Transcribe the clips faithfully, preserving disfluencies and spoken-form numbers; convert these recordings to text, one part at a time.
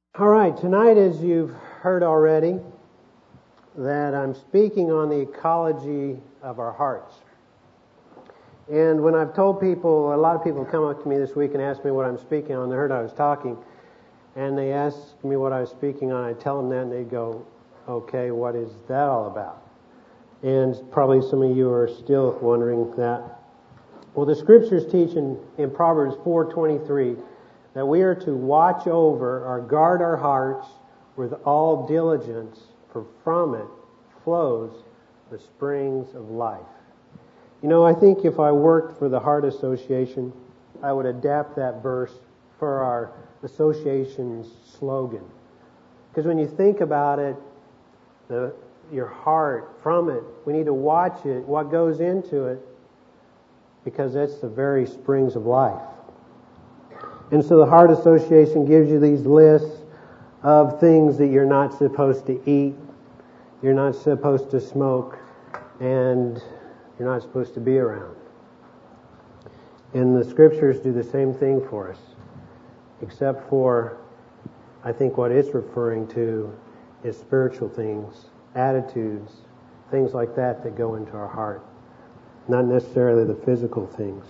All right, tonight, as you've heard already, that I'm speaking on the ecology of our hearts. And when I've told people, a lot of people come up to me this week and ask me what I'm speaking on. They heard I was talking, and they ask me what I was speaking on. I tell them that, and they go, okay, what is that all about? And probably some of you are still wondering that. Well, the Scriptures teach in, in Proverbs four twenty-three that we are to watch over or guard our hearts with all diligence, for from it flows the springs of life. You know, I think if I worked for the Heart Association, I would adapt that verse for our association's slogan. Because when you think about it, the, your heart, from it, we need to watch it, what goes into it, because that's the very springs of life. And so the Heart Association gives you these lists of things that you're not supposed to eat, you're not supposed to smoke, and you're not supposed to be around. And the Scriptures do the same thing for us, except for, I think what it's referring to is spiritual things, attitudes, things like that that go into our heart, not necessarily the physical things.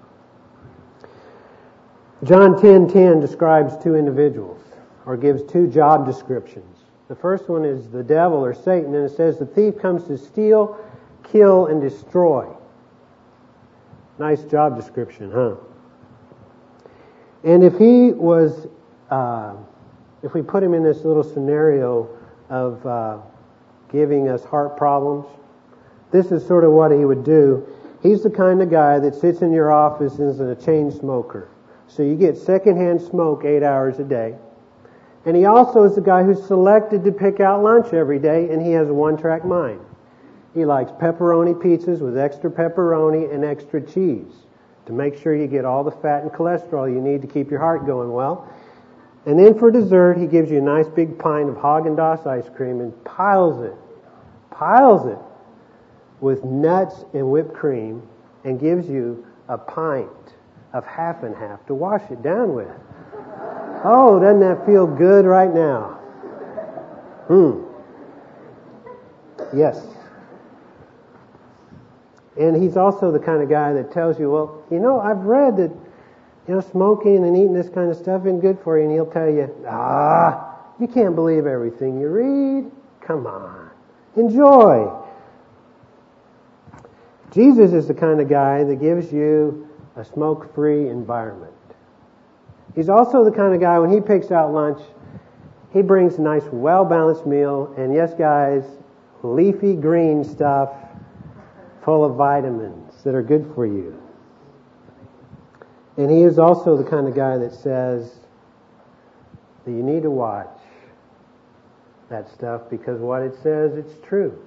John ten ten describes two individuals, or gives two job descriptions. The first one is the devil, or Satan, and it says the thief comes to steal, kill, and destroy. Nice job description, huh? And if he was, uh, if we put him in this little scenario of uh, giving us heart problems, this is sort of what he would do. He's the kind of guy that sits in your office and is a chain smoker. So you get secondhand smoke eight hours a day. And he also is the guy who's selected to pick out lunch every day, and he has a one-track mind. He likes pepperoni pizzas with extra pepperoni and extra cheese to make sure you get all the fat and cholesterol you need to keep your heart going well. And then for dessert, he gives you a nice big pint of Haagen-Dazs ice cream and piles it, piles it with nuts and whipped cream, and gives you a pint of half and half to wash it down with. Oh, doesn't that feel good right now? Hmm. Yes. And he's also the kind of guy that tells you, well, you know, I've read that, you know, smoking and eating this kind of stuff isn't good for you. And he'll tell you, ah, you can't believe everything you read. Come on. Enjoy. Jesus is the kind of guy that gives you a smoke-free environment. He's also the kind of guy, when he picks out lunch, he brings a nice, well-balanced meal, and yes, guys, leafy green stuff full of vitamins that are good for you. And he is also the kind of guy that says that you need to watch that stuff because what it says, it's true.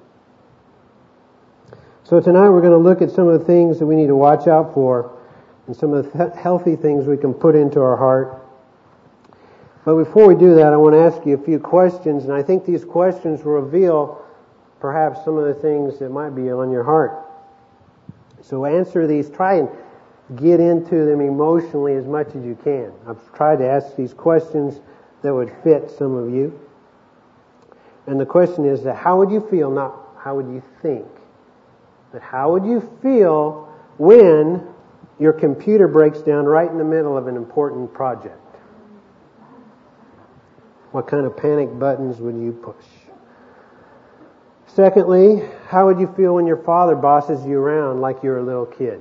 So tonight we're going to look at some of the things that we need to watch out for and some of the healthy things we can put into our heart. But before we do that, I want to ask you a few questions, and I think these questions will reveal perhaps some of the things that might be on your heart. So answer these. Try and get into them emotionally as much as you can. I've tried to ask these questions that would fit some of you. And the question is that how would you feel, not how would you think, but how would you feel when your computer breaks down right in the middle of an important project? What kind of panic buttons would you push? Secondly, how would you feel when your father bosses you around like you're a little kid?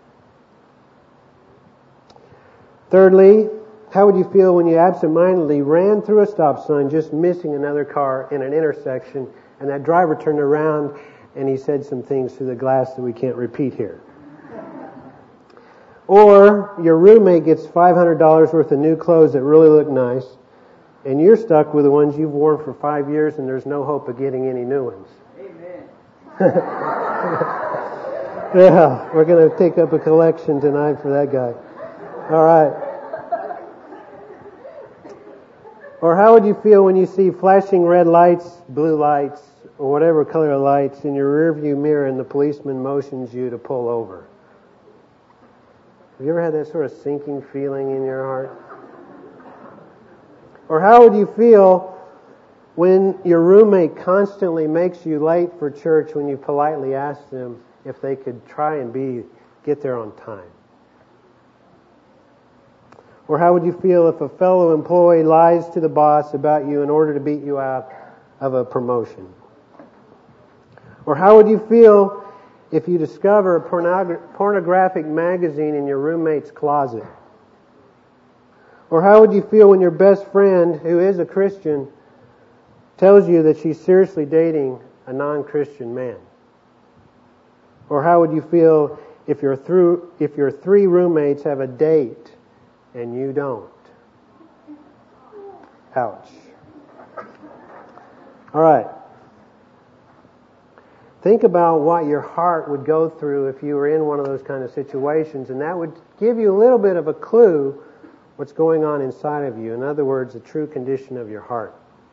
Thirdly, how would you feel when you absentmindedly ran through a stop sign just missing another car in an intersection, and that driver turned around and he said some things through the glass that we can't repeat here? Or your roommate gets five hundred dollars worth of new clothes that really look nice, and you're stuck with the ones you've worn for five years and there's no hope of getting any new ones. Amen. Yeah, we're going to take up a collection tonight for that guy. All right. Or how would you feel when you see flashing red lights, blue lights, or whatever color of lights in your rearview mirror and the policeman motions you to pull over? Have you ever had that sort of sinking feeling in your heart? Or how would you feel when your roommate constantly makes you late for church when you politely ask them if they could try and be get there on time? Or how would you feel if a fellow employee lies to the boss about you in order to beat you out of a promotion? Or how would you feel if you discover a pornogra- pornographic magazine in your roommate's closet? Or how would you feel when your best friend, who is a Christian, tells you that she's seriously dating a non-Christian man? Or how would you feel if your through if your three roommates have a date and you don't? Ouch. All right. Think about what your heart would go through if you were in one of those kind of situations, and that would give you a little bit of a clue what's going on inside of you. In other words, the true condition of your heart.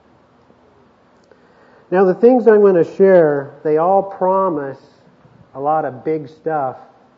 Now, the things I'm going to share, they all promise a lot of big stuff,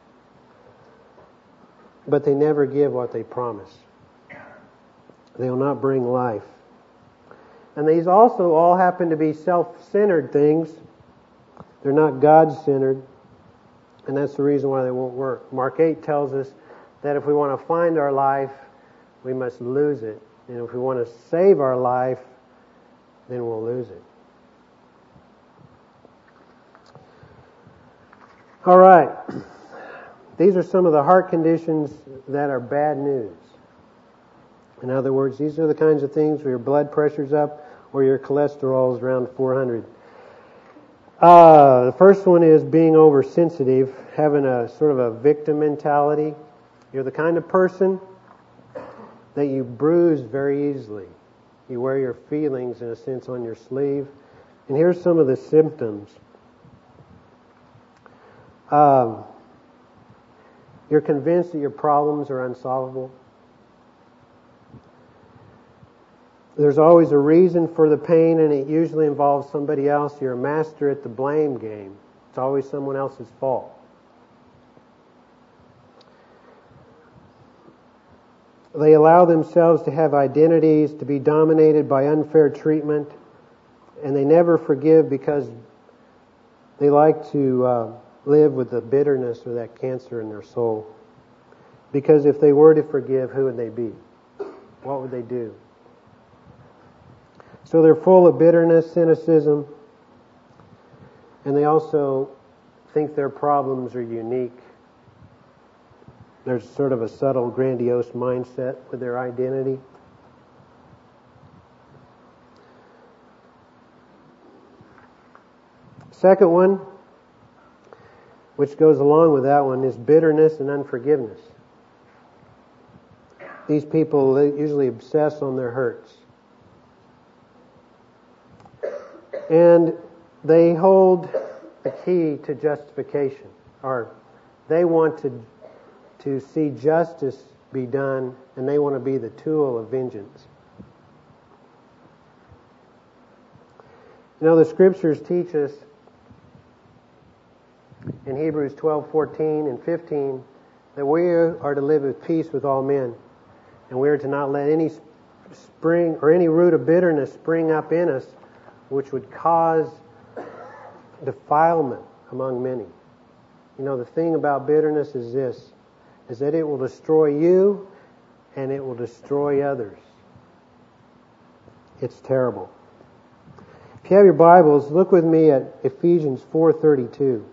but they never give what they promise. They will not bring life. And these also all happen to be self-centered things. They're not God-centered, and that's the reason why they won't work. Mark eight tells us that if we want to find our life, we must lose it. And if we want to save our life, then we'll lose it. All right. These are some of the heart conditions that are bad news. In other words, these are the kinds of things where your blood pressure's up or your cholesterol is around four hundred. Uh, the first one is being oversensitive, having a sort of a victim mentality. You're the kind of person that you bruise very easily. You wear your feelings, in a sense, on your sleeve. And here's some of the symptoms. Um, you're convinced that your problems are unsolvable. There's always a reason for the pain, and it usually involves somebody else. You're a master at the blame game. It's always someone else's fault. They allow themselves to have identities, to be dominated by unfair treatment, and they never forgive because they like to uh, live with the bitterness or that cancer in their soul. Because if they were to forgive, who would they be? What would they do? So they're full of bitterness, cynicism, and they also think their problems are unique. There's sort of a subtle, grandiose mindset with their identity. Second one, which goes along with that one, is bitterness and unforgiveness. These people usually obsess on their hurts. And they hold the key to justification, or they want to to see justice be done, and they want to be the tool of vengeance. You know, the Scriptures teach us in Hebrews twelve, fourteen, and fifteen that we are to live with peace with all men, and we are to not let any spring or any root of bitterness spring up in us, which would cause defilement among many. You know, the thing about bitterness is this, is that it will destroy you and it will destroy others. It's terrible. If you have your Bibles, look with me at Ephesians four thirty-two.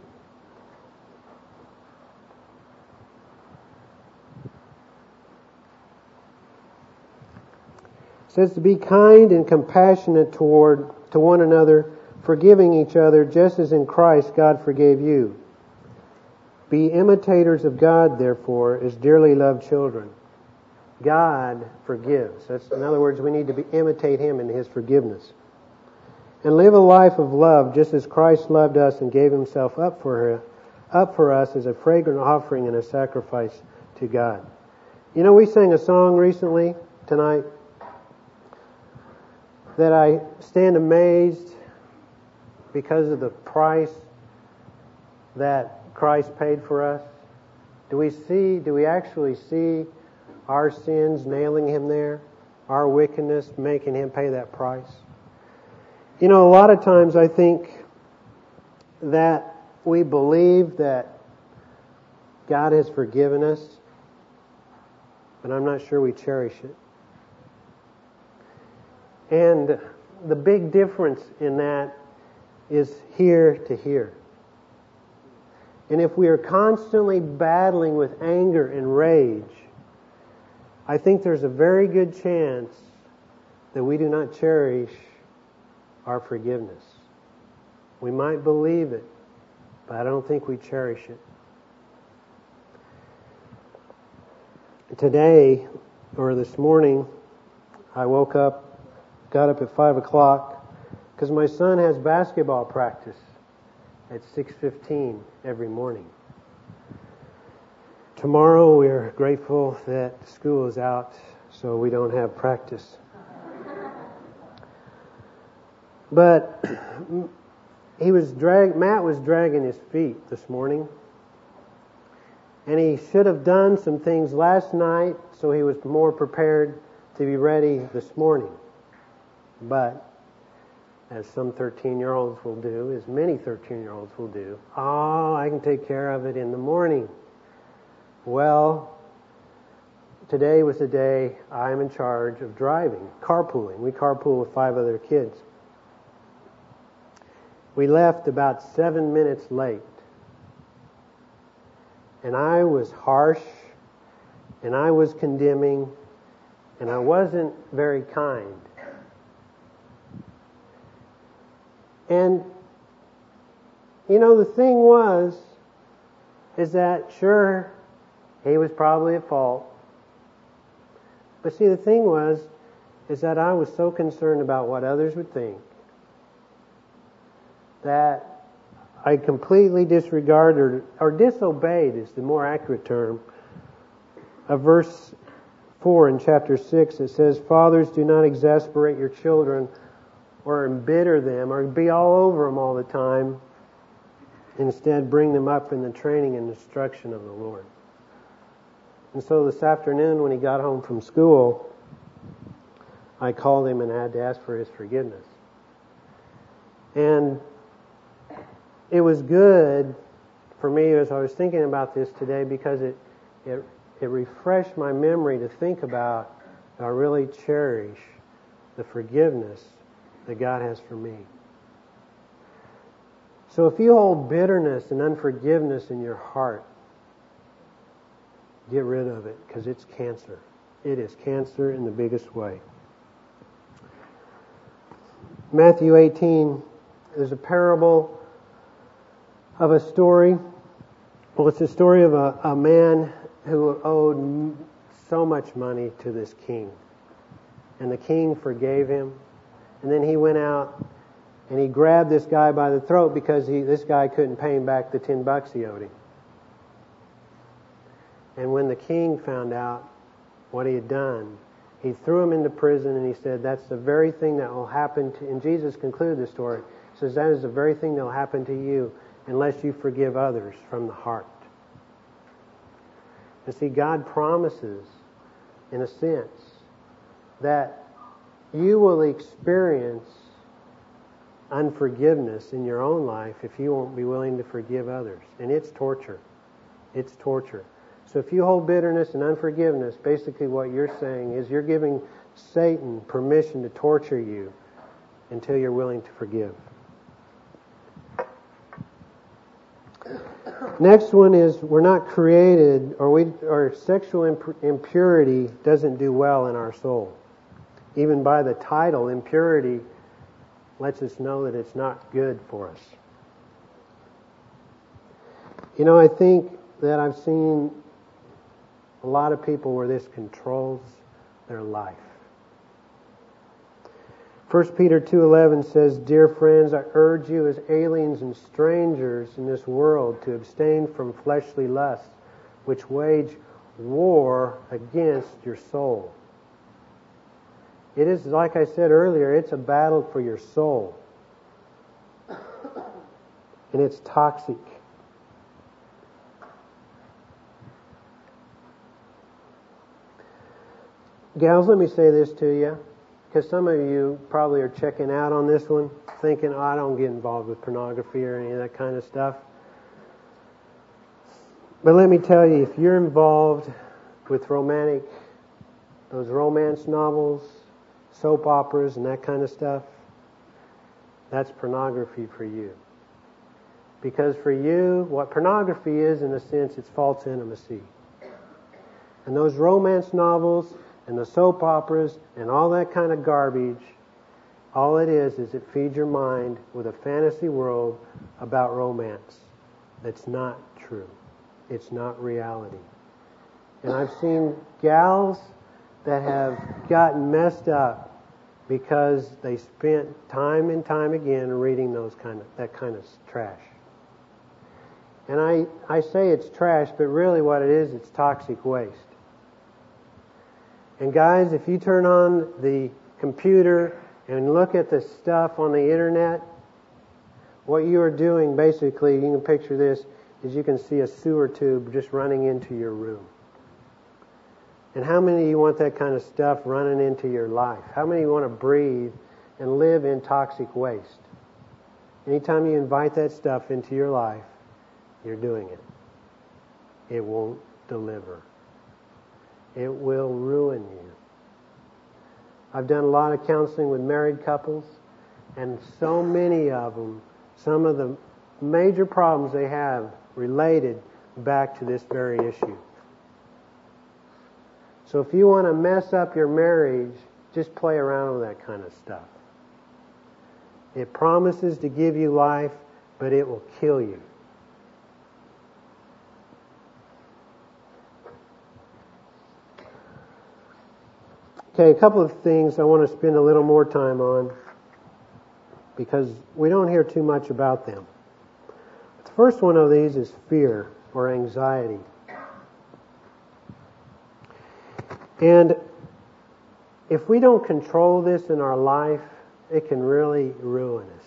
It says to be kind and compassionate toward to one another, forgiving each other, just as in Christ God forgave you. Be imitators of God, therefore, as dearly loved children. God forgives. That's, in other words, we need to be, imitate Him in His forgiveness. And live a life of love, just as Christ loved us and gave Himself up for her, up for us as a fragrant offering and a sacrifice to God. You know, we sang a song recently, tonight, that I stand amazed because of the price that Christ paid for us. Do we see, do we actually see our sins nailing Him there? our wickedness, making Him pay that price. You know, a lot of times I think that we believe that God has forgiven us, but I'm not sure we cherish it. And the big difference in that is here to here. And if we are constantly battling with anger and rage, I think there's a very good chance that we do not cherish our forgiveness. We might believe it, but I don't think we cherish it. Today, or this morning, I woke up, got up at five o'clock, because my son has basketball practice at six fifteen every morning. Tomorrow, we're grateful that school is out, so we don't have practice. But he was drag. Matt was dragging his feet this morning, and he should have done some things last night, so he was more prepared to be ready this morning. But as some thirteen-year-olds will do, as many thirteen-year-olds will do, oh, I can take care of it in the morning. Well, today was the day I'm in charge of driving, carpooling. We carpool with five other kids. We left about seven minutes late. And I was harsh, and I was condemning, and I wasn't very kind. And, you know, the thing was, is that, sure, he was probably at fault. But see, the thing was, is that I was so concerned about what others would think that I completely disregarded, or disobeyed is the more accurate term, of verse four in chapter six. It says, "Fathers, do not exasperate your children or embitter them or be all over them all the time. Instead, bring them up in the training and instruction of the Lord." And so this afternoon when he got home from school, I called him and had to ask for his forgiveness. And it was good for me as I was thinking about this today, because it it, it refreshed my memory to think about I really cherish the forgiveness that God has for me. So if you hold bitterness and unforgiveness in your heart, get rid of it, because it's cancer. It is cancer in the biggest way. Matthew eighteen is a parable of a story. Well, it's a story of a, a man who owed so much money to this king. And the king forgave him. And then he went out and he grabbed this guy by the throat because he, this guy couldn't pay him back the ten bucks he owed him. And when the king found out what he had done, he threw him into prison, and he said, that's the very thing that will happen to, and Jesus concluded the story. He says, that is the very thing that will happen to you unless you forgive others from the heart. And see, God promises, in a sense, that you will experience unforgiveness in your own life if you won't be willing to forgive others. And it's torture. It's torture. So if you hold bitterness and unforgiveness, basically what you're saying is you're giving Satan permission to torture you until you're willing to forgive. Next one is we're not created, or we, or sexual imp- impurity doesn't do well in our soul. Even by the title, impurity lets us know that it's not good for us. You know, I think that I've seen a lot of people where this controls their life. First Peter two eleven says, "Dear friends, I urge you as aliens and strangers in this world to abstain from fleshly lusts, which wage war against your soul." It is, like I said earlier, it's a battle for your soul. And it's toxic. Gals, let me say this to you, because some of you probably are checking out on this one, thinking, oh, I don't get involved with pornography or any of that kind of stuff. But let me tell you, if you're involved with romantic, those romance novels, soap operas, and that kind of stuff, that's pornography for you. Because for you, what pornography is, in a sense, it's false intimacy. And those romance novels and the soap operas and all that kind of garbage, all it is is it feeds your mind with a fantasy world about romance that's not true. It's not reality. And I've seen gals that have gotten messed up because they spent time and time again reading those kind of that kind of trash. And I, I say it's trash, but really what it is, it's toxic waste. And guys, if you turn on the computer and look at the stuff on the internet, what you are doing, basically, you can picture this, is you can see a sewer tube just running into your room. And how many of you want that kind of stuff running into your life? How many of you want to breathe and live in toxic waste? Anytime you invite that stuff into your life, you're doing it. It won't deliver. It will ruin you. I've done a lot of counseling with married couples, and so many of them, some of the major problems they have related back to this very issue. So if you want to mess up your marriage, just play around with that kind of stuff. It promises to give you life, but it will kill you. Okay, a couple of things I want to spend a little more time on because we don't hear too much about them. The first one of these is fear or anxiety. And if we don't control this in our life, it can really ruin us.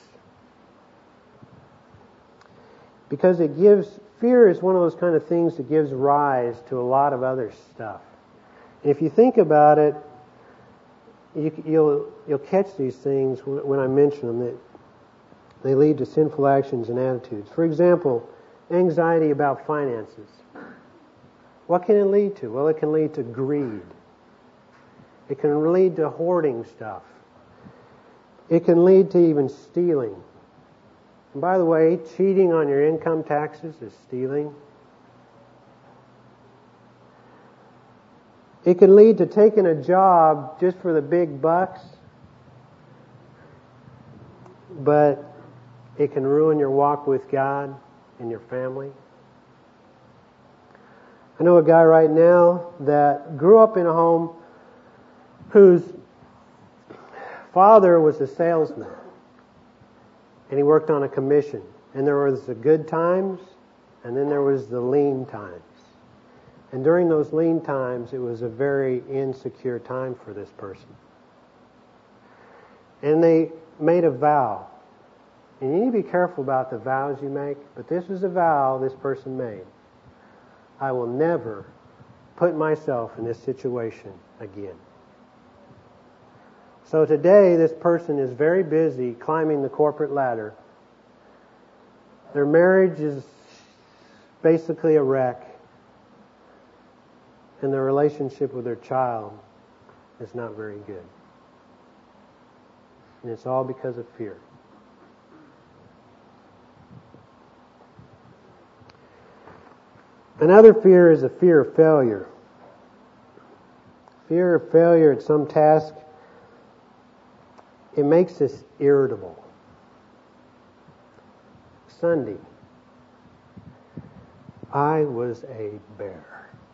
Because it gives, fear is one of those kind of things that gives rise to a lot of other stuff. And if you think about it, you, you'll you'll catch these things when I mention them, that they lead to sinful actions and attitudes. For example, anxiety about finances. What can it lead to? Well, it can lead to greed. It can lead to hoarding stuff. It can lead to even stealing. And by the way, cheating on your income taxes is stealing. It can lead to taking a job just for the big bucks, but it can ruin your walk with God and your family. I know a guy right now that grew up in a home whose father was a salesman, and he worked on a commission. And there was the good times, and then there was the lean times. And during those lean times, it was a very insecure time for this person. And they made a vow. And you need to be careful about the vows you make, but this was a vow this person made. I will never put myself in this situation again. So today, this person is very busy climbing the corporate ladder. Their marriage is basically a wreck. And their relationship with their child is not very good. And it's all because of fear. Another fear is a fear of failure. Fear of failure at some task, it makes us irritable. Sunday, I was a bear.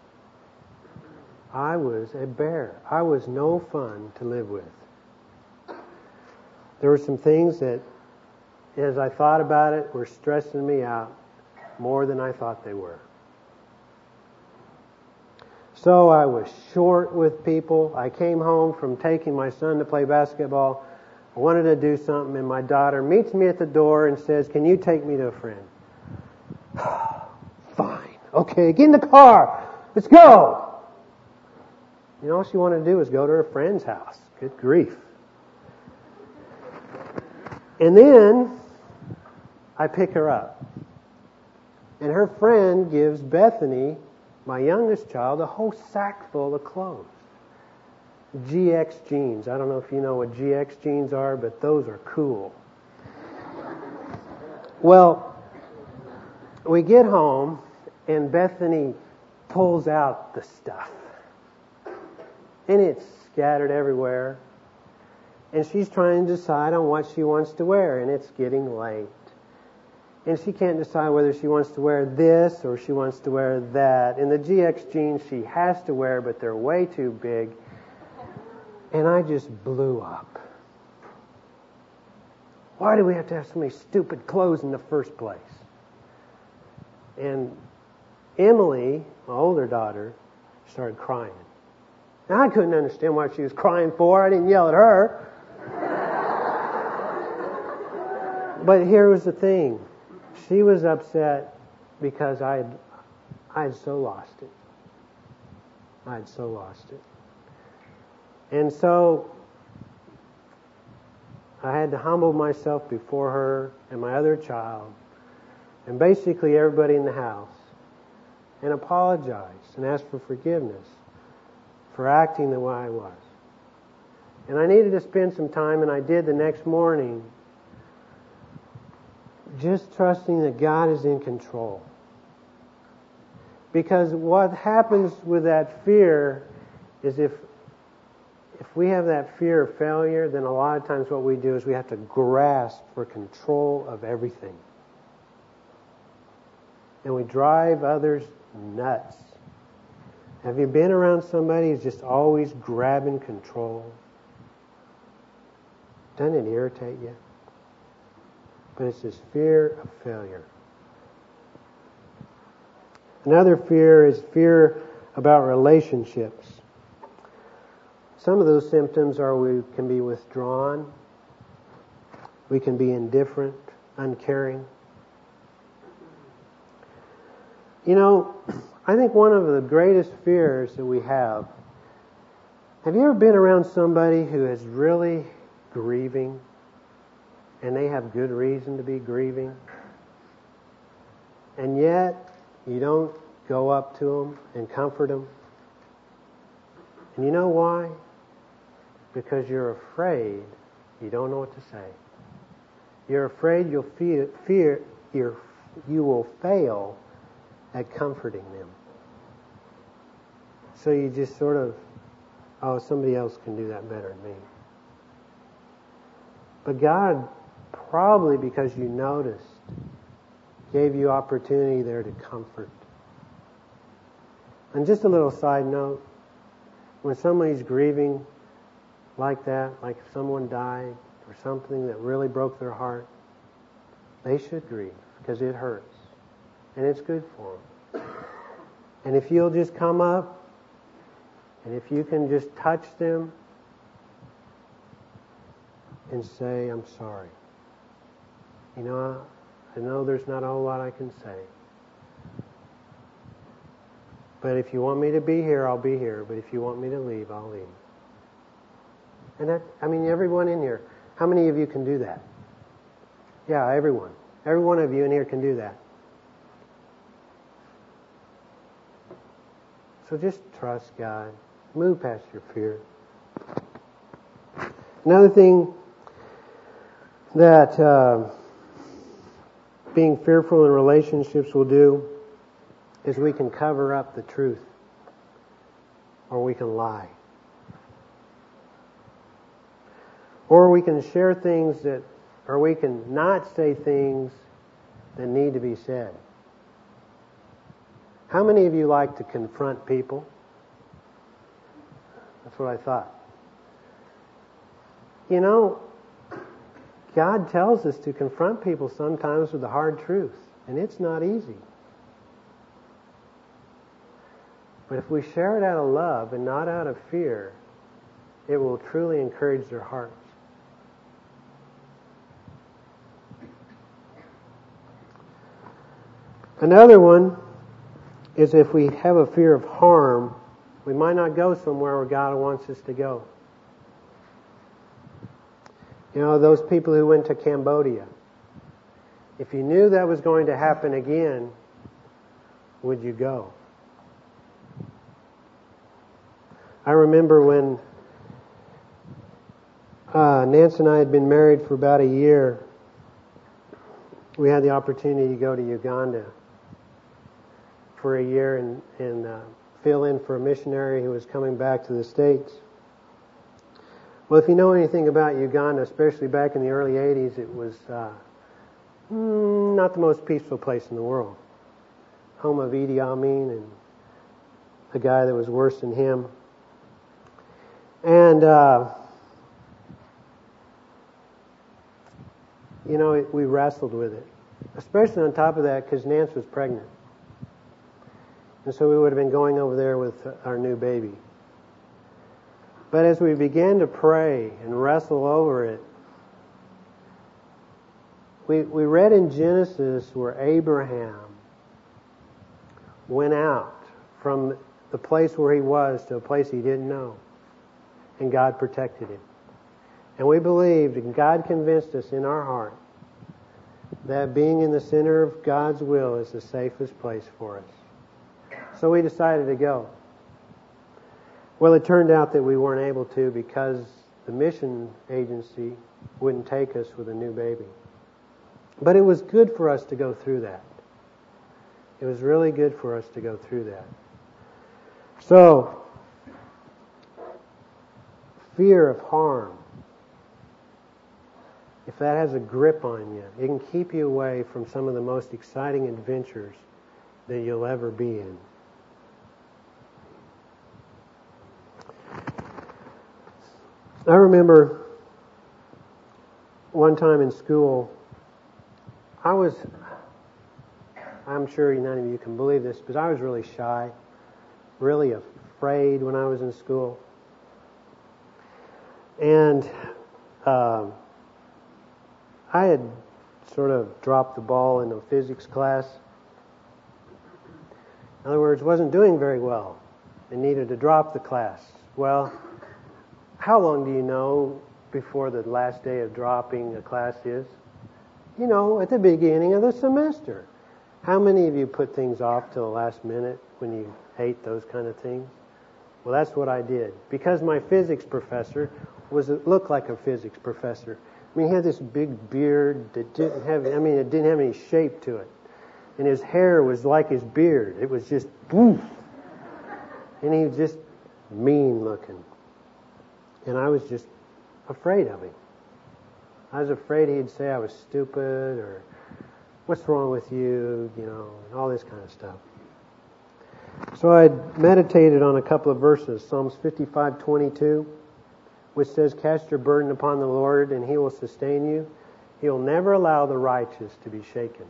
I was a bear. I was no fun to live with. There were some things that, as I thought about it, were stressing me out more than I thought they were. So I was short with people. I came home from taking my son to play basketball. I wanted to do something, and my daughter meets me at the door and says, "Can you take me to a friend?" Fine. Okay, get in the car. Let's go. You know, all she wanted to do was go to her friend's house. Good grief. And then I pick her up. And her friend gives Bethany, my youngest child, a whole sack full of clothes. G X jeans. I don't know if you know what G X jeans are, but those are cool. Well, we get home, and Bethany pulls out the stuff. And it's scattered everywhere. And she's trying to decide on what she wants to wear, and it's getting late. And she can't decide whether she wants to wear this or she wants to wear that. And the G X jeans she has to wear, but they're way too big. And I just blew up. Why do we have to have so many stupid clothes in the first place? And Emily, my older daughter, started crying. Now, I couldn't understand what she was crying for. I didn't yell at her. But here was the thing. She was upset because I had, I had so lost it. I had so lost it. And so I had to humble myself before her and my other child and basically everybody in the house and apologize and ask for forgiveness for acting the way I was. And I needed to spend some time, and I did the next morning, just trusting that God is in control. Because what happens with that fear is if if we have that fear of failure, then a lot of times what we do is we have to grasp for control of everything. And we drive others nuts. Have you been around somebody who's just always grabbing control? Doesn't it irritate you? But it's this fear of failure. Another fear is fear about relationships. Some of those symptoms are we can be withdrawn, we can be indifferent, uncaring. You know, I think one of the greatest fears that we have, have you ever been around somebody who is really grieving and they have good reason to be grieving, and yet you don't go up to them and comfort them? And you know why? Because you're afraid you don't know what to say. You're afraid you'll fear, fear you're, you will fail at comforting them. So you just sort of, oh, somebody else can do that better than me. But God, probably because you noticed, gave you opportunity there to comfort. And just a little side note, when somebody's grieving like that, like if someone died or something that really broke their heart, they should grieve because it hurts. And it's good for them. And if you'll just come up and if you can just touch them and say, I'm sorry. You know, I know there's not a whole lot I can say. But if you want me to be here, I'll be here. But if you want me to leave, I'll leave. And that, I mean, everyone in here, how many of you can do that? Yeah, everyone. Every one of you in here can do that. So just trust God. Move past your fear. Another thing that uh, being fearful in relationships will do is we can cover up the truth, or we can lie, or we can share things that, or we can not say things that need to be said. How many of you like to confront people? That's what I thought. You know, God tells us to confront people sometimes with the hard truth, and it's not easy. But if we share it out of love and not out of fear, it will truly encourage their hearts. Another one is if we have a fear of harm, We might not go somewhere where God wants us to go. You know, those people who went to Cambodia, if you knew that was going to happen again, would you go? I remember when uh, Nance and I had been married for about a year, we had the opportunity to go to Uganda for a year and, and uh, fill in for a missionary who was coming back to the States. Well, if you know anything about Uganda, especially back in the early eighties, it was uh, mm, not the most peaceful place in the world. Home of Idi Amin and a guy that was worse than him. And, uh, you know, it, we wrestled with it. Especially on top of that, because Nance was pregnant. And so we would have been going over there with our new baby. But as we began to pray and wrestle over it, we, we read in Genesis where Abraham went out from the place where he was to a place he didn't know. And God protected him. And we believed, and God convinced us in our heart, that being in the center of God's will is the safest place for us. So we decided to go. Well, it turned out that we weren't able to because the mission agency wouldn't take us with a new baby. But it was good for us to go through that. It was really good for us to go through that. So, fear of harm, if that has a grip on you, it can keep you away from some of the most exciting adventures that you'll ever be in. I remember one time in school, I was, I'm sure none of you can believe this, but I was really shy, really afraid when I was in school. And um, I had sort of dropped the ball in the physics class. In other words, wasn't doing very well and needed to drop the class. Well, how long do you know before the last day of dropping a class is? You know, at the beginning of the semester. How many of you put things off till the last minute when you hate those kind of things? Well, that's what I did. Because my physics professor was looked like a physics professor. I mean, he had this big beard that didn't have, I mean, it didn't have any shape to it. And his hair was like his beard. It was just, poof. And he was just mean looking. And I was just afraid of him. I was afraid he'd say I was stupid or what's wrong with you, you know, and all this kind of stuff. So I meditated on a couple of verses. Psalms fifty-five twenty-two, which says, "Cast your burden upon the Lord, and He will sustain you. He'll never allow the righteous to be shaken."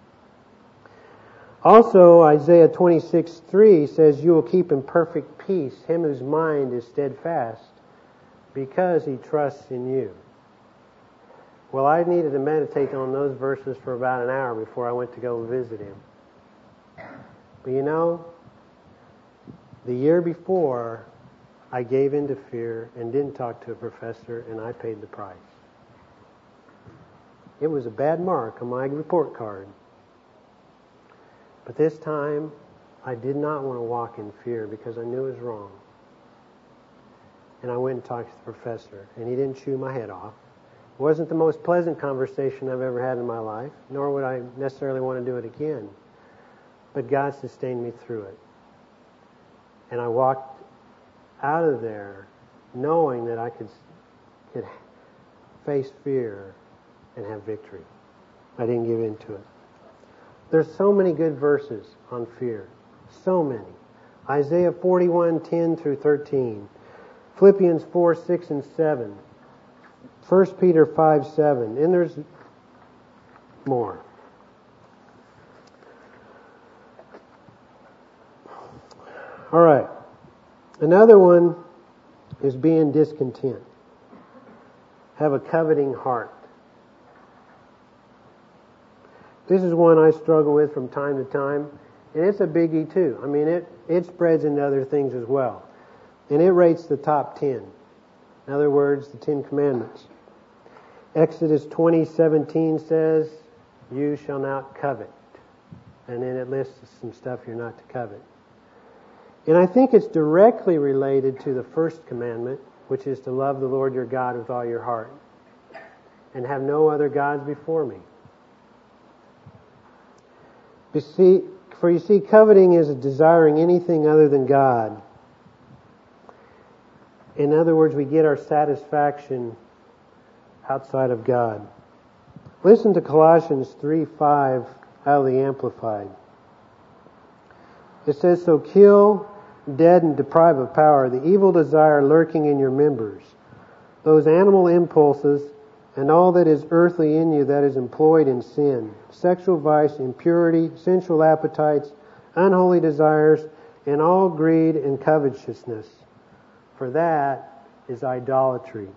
Also, Isaiah twenty-six three says, "You will keep in perfect peace him whose mind is steadfast, because he trusts in you." Well, I needed to meditate on those verses for about an hour before I went to go visit him. But you know, the year before, I gave in to fear and didn't talk to a professor, and I paid the price. It was a bad mark on my report card. But this time, I did not want to walk in fear because I knew it was wrong. And I went and talked to the professor, and he didn't chew my head off. It wasn't the most pleasant conversation I've ever had in my life, nor would I necessarily want to do it again. But God sustained me through it. And I walked out of there knowing that I could, could face fear and have victory. I didn't give in to it. There's so many good verses on fear. So many. Isaiah forty-one ten through thirteen. Philippians four six and seven. First Peter five seven. And there's more. All right. Another one is being discontent. Have a coveting heart. This is one I struggle with from time to time, and it's a biggie too. I mean, it, it spreads into other things as well. And it rates the top ten. In other words, the Ten Commandments. Exodus twenty seventeen says, you shall not covet. And then it lists some stuff you're not to covet. And I think it's directly related to the first commandment, which is to love the Lord your God with all your heart and have no other gods before me. You see, for you see, coveting is desiring anything other than God. In other words, we get our satisfaction outside of God. Listen to Colossians three five out of the Amplified. It says, so kill, dead, and deprive of power the evil desire lurking in your members, those animal impulses, and all that is earthly in you that is employed in sin, sexual vice, impurity, sensual appetites, unholy desires, and all greed and covetousness. For that is idolatry.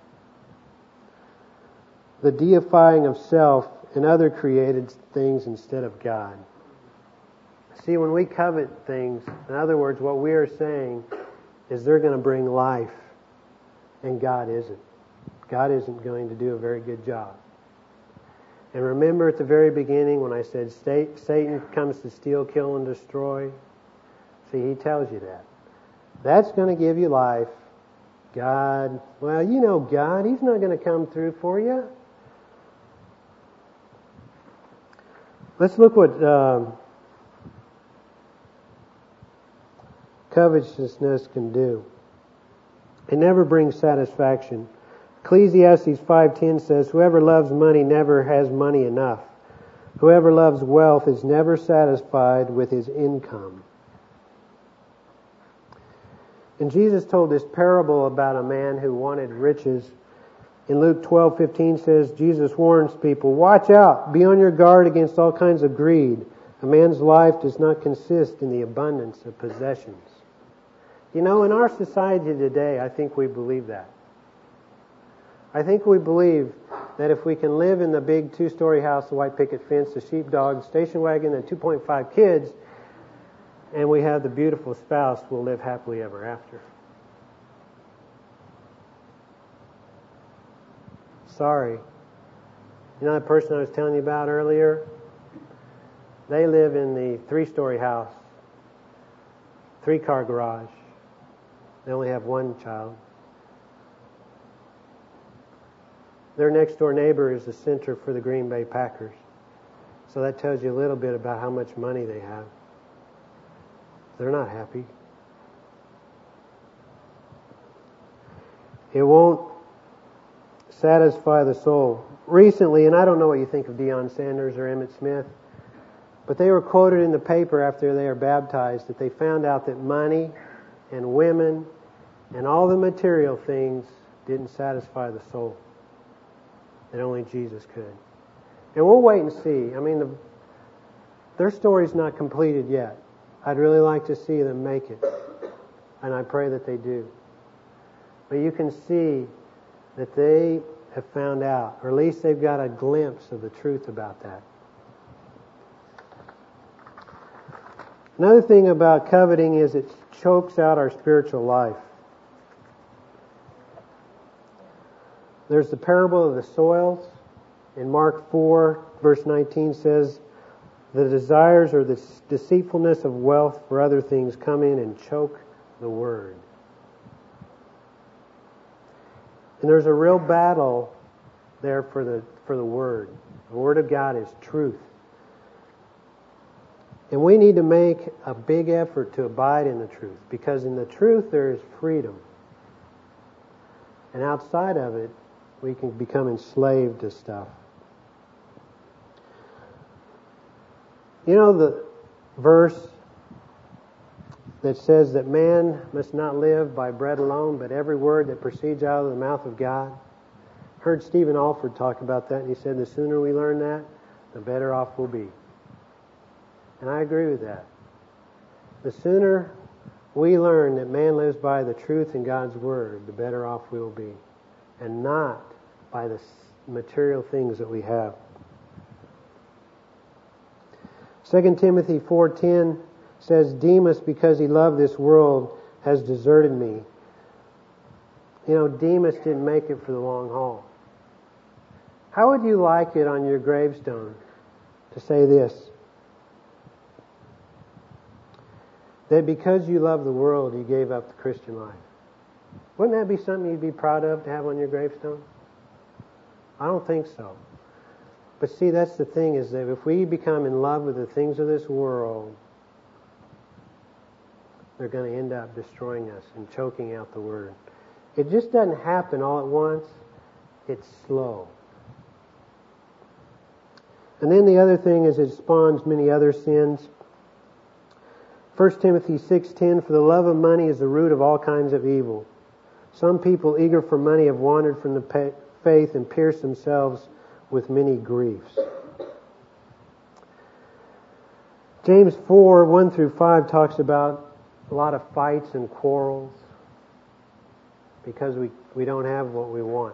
The deifying of self and other created things instead of God. See, when we covet things, in other words, what we are saying is they're going to bring life, and God isn't. God isn't going to do a very good job. And remember at the very beginning when I said Satan comes to steal, kill, and destroy? See, he tells you that. That's going to give you life. God, well, you know God, He's not going to come through for you. Let's look what um, covetousness can do. It never brings satisfaction. Ecclesiastes five ten says, whoever loves money never has money enough. Whoever loves wealth is never satisfied with his income. And Jesus told this parable about a man who wanted riches. In Luke twelve fifteen says, Jesus warns people, watch out, be on your guard against all kinds of greed. A man's life does not consist in the abundance of possessions. You know, in our society today, I think we believe that. I think we believe that if we can live in the big two-story house, the white picket fence, the sheepdog, station wagon, and two point five kids, and we have the beautiful spouse, we'll live happily ever after. Sorry. You know that person I was telling you about earlier? They live in the three-story house, three-car garage. They only have one child. Their next-door neighbor is the center for the Green Bay Packers. So that tells you a little bit about how much money they have. They're not happy. It won't satisfy the soul. Recently, and I don't know what you think of Deion Sanders or Emmitt Smith, but they were quoted in the paper after they were baptized that they found out that money and women and all the material things didn't satisfy the soul. That only Jesus could. And we'll wait and see. I mean, the, their story's not completed yet. I'd really like to see them make it. And I pray that they do. But you can see that they have found out, or at least they've got a glimpse of the truth about that. Another thing about coveting is it chokes out our spiritual life. There's the parable of the soils. In Mark four, verse nineteen says, the desires or the deceitfulness of wealth for other things come in and choke the word. And there's a real battle there for the for the word. The word of God is truth. And we need to make a big effort to abide in the truth, because in the truth there is freedom. And outside of it, we can become enslaved to stuff. You know the verse that says that man must not live by bread alone, but every word that proceeds out of the mouth of God? Heard Stephen Alford talk about that, and he said the sooner we learn that, the better off we'll be. And I agree with that. The sooner we learn that man lives by the truth in God's Word, the better off we will be. And not by the material things that we have. Second Timothy four ten says, Demas, because he loved this world, has deserted me. You know, Demas didn't make it for the long haul. How would you like it on your gravestone to say this? That because you love the world, you gave up the Christian life. Wouldn't that be something you'd be proud of to have on your gravestone? I don't think so. But see, that's the thing, is that if we become in love with the things of this world, they're going to end up destroying us and choking out the Word. It just doesn't happen all at once. It's slow. And then the other thing is it spawns many other sins. First Timothy six ten, for the love of money is the root of all kinds of evil. Some people eager for money have wandered from the faith and pierced themselves with many griefs. James four one through five talks about a lot of fights and quarrels because we, we don't have what we want.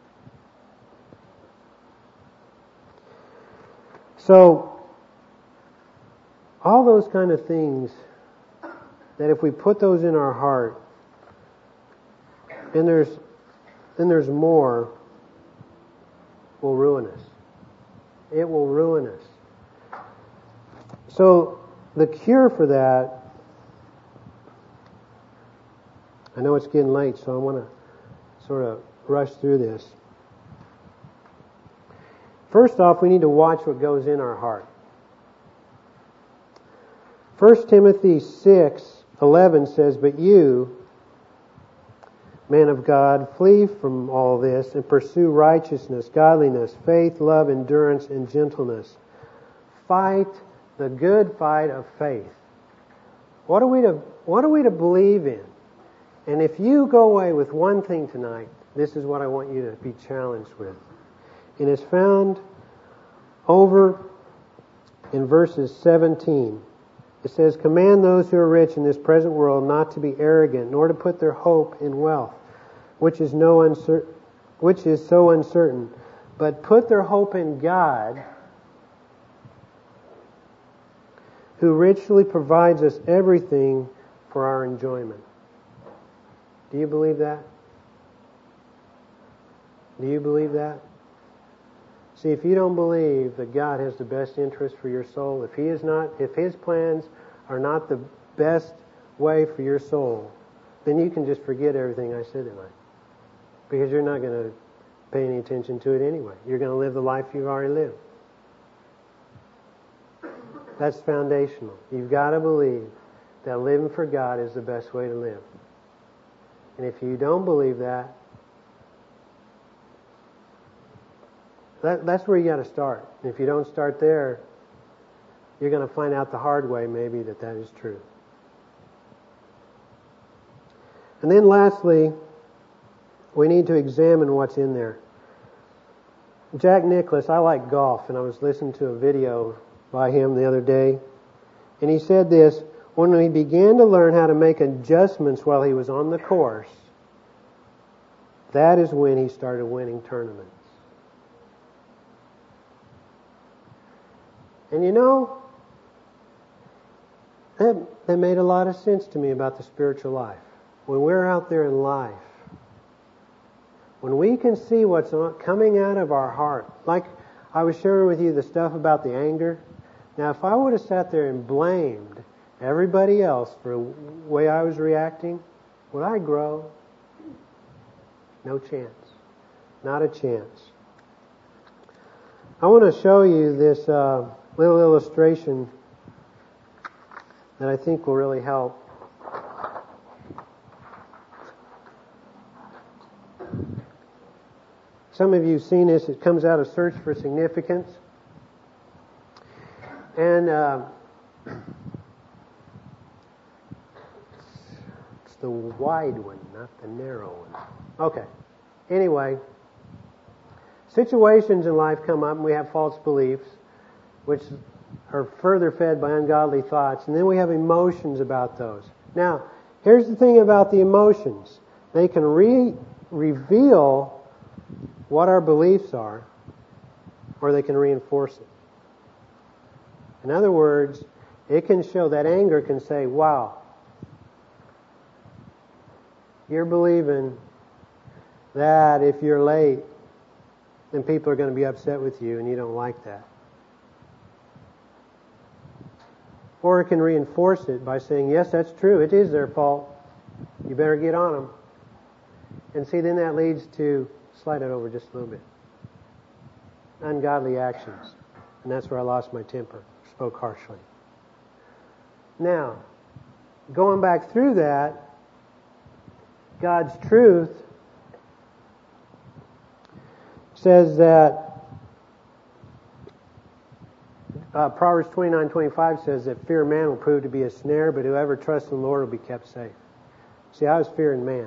So, all those kind of things, that if we put those in our heart, and there's, then there's more, will ruin us. It will ruin us. So, the cure for that, I know it's getting late, so I want to sort of rush through this. First off, we need to watch what goes in our heart. First Timothy six eleven says, but you, man of God, flee from all this and pursue righteousness, godliness, faith, love, endurance, and gentleness. Fight the good fight of faith. What are we to, what are we to believe in? And if you go away with one thing tonight, this is what I want you to be challenged with. And it's found over in verses seventeen. It says, command those who are rich in this present world not to be arrogant, nor to put their hope in wealth, which is no uncer- which is so uncertain, but put their hope in God, who richly provides us everything for our enjoyment. Do you believe that? Do you believe that? See, if you don't believe that God has the best interest for your soul, if He is not, if His plans are not the best way for your soul, then you can just forget everything I said tonight. Because you're not going to pay any attention to it anyway. You're going to live the life you've already lived. That's foundational. You've got to believe that living for God is the best way to live. And if you don't believe that, That, that's where you got to start. And if you don't start there, you're going to find out the hard way maybe that that is true. And then lastly, we need to examine what's in there. Jack Nicklaus, I like golf, and I was listening to a video by him the other day, and he said this, when he began to learn how to make adjustments while he was on the course, that is when he started winning tournaments. And you know, that, that made a lot of sense to me about the spiritual life. When we're out there in life, when we can see what's on, coming out of our heart, like I was sharing with you the stuff about the anger. Now, if I would have sat there and blamed everybody else for the way I was reacting, would I grow? No chance. Not a chance. I want to show you this uh, little illustration that I think will really help. Some of you have seen this. It comes out of Search for Significance. And uh, it's the wide one, not the narrow one. Okay. Anyway, situations in life come up and we have false beliefs, which are further fed by ungodly thoughts. And then we have emotions about those. Now, here's the thing about the emotions. They can re- reveal what our beliefs are, or they can reinforce it. In other words, it can show that anger can say, wow, You're believing that if you're late, then people are going to be upset with you and you don't like that. Or it can reinforce it by saying, yes, that's true, it is their fault. You better get on them. And see, then that leads to, slide it over just a little bit, ungodly actions. And that's where I lost my temper, spoke harshly. Now, going back through that, God's truth says that uh, Proverbs twenty-nine twenty-five says that fear of man will prove to be a snare, but whoever trusts in the Lord will be kept safe. See, I was fearing man.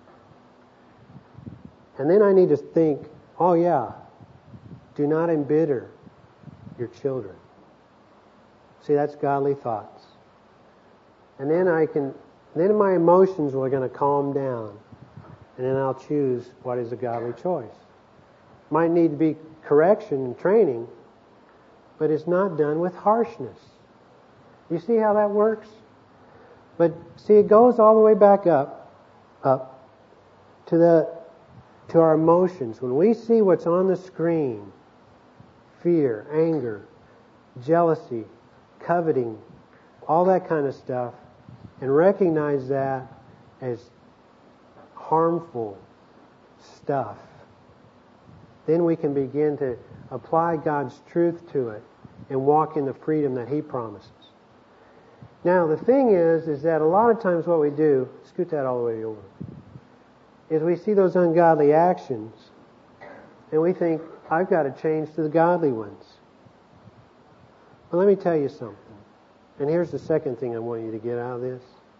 And then I need to think, oh yeah, do not embitter your children. See, that's godly thoughts. And then I can, then my emotions are going to calm down. And then I'll choose what is a godly choice. Might need to be correction and training, but it's not done with harshness. You see how that works? But see, it goes all the way back up, up to the to our emotions. When we see what's on the screen, fear, anger, jealousy, coveting, all that kind of stuff, and recognize that as harmful stuff, then we can begin to apply God's truth to it and walk in the freedom that He promises. Now, the thing is, is that a lot of times what we do, scoot that all the way over, is we see those ungodly actions and we think, I've got to change to the godly ones. But let me tell you something. And here's the second thing I want you to get out of this.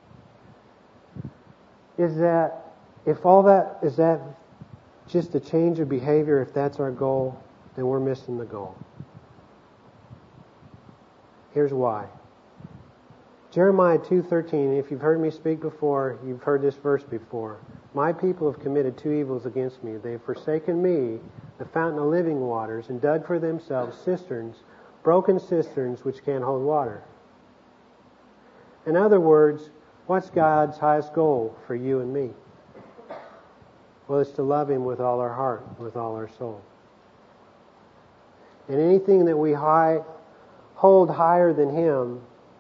Is that if all that, is that just a change of behavior, if that's our goal, then we're missing the goal. Here's why. Jeremiah two thirteen, if you've heard me speak before, you've heard this verse before. My people have committed two evils against me. They have forsaken me, the fountain of living waters, and dug for themselves cisterns, broken cisterns which can't hold water. In other words, what's God's highest goal for you and me? Well, it's to love Him with all our heart, with all our soul. And anything that we high, hold higher than Him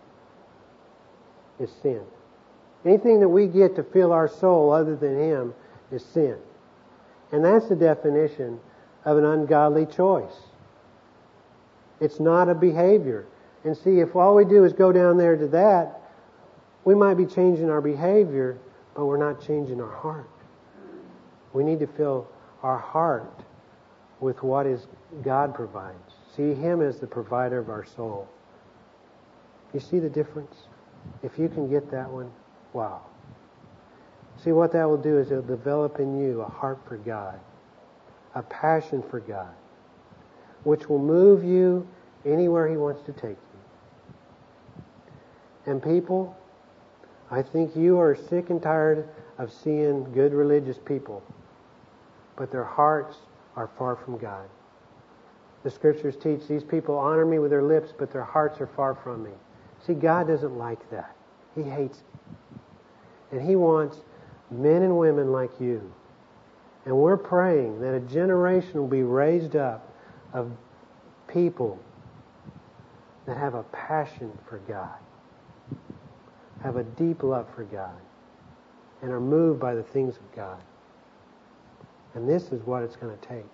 is sin. Anything that we get to fill our soul other than Him is sin. And that's the definition of an ungodly choice. It's not a behavior. And see, if all we do is go down there to that, we might be changing our behavior, but we're not changing our heart. We need to fill our heart with what is God provides. See Him as the provider of our soul. You see the difference? If you can get that one, wow. See, what that will do is it'll develop in you a heart for God, a passion for God, which will move you anywhere He wants to take you. And people, I think you are sick and tired of seeing good religious people, but their hearts are far from God. The Scriptures teach these people honor me with their lips, but their hearts are far from me. See, God doesn't like that. He hates it. And He wants men and women like you. And we're praying that a generation will be raised up of people that have a passion for God, have a deep love for God, and are moved by the things of God. And this is what it's going to take.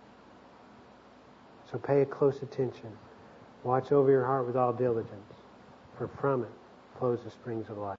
So pay close attention. Watch over your heart with all diligence, for from it flows the springs of life.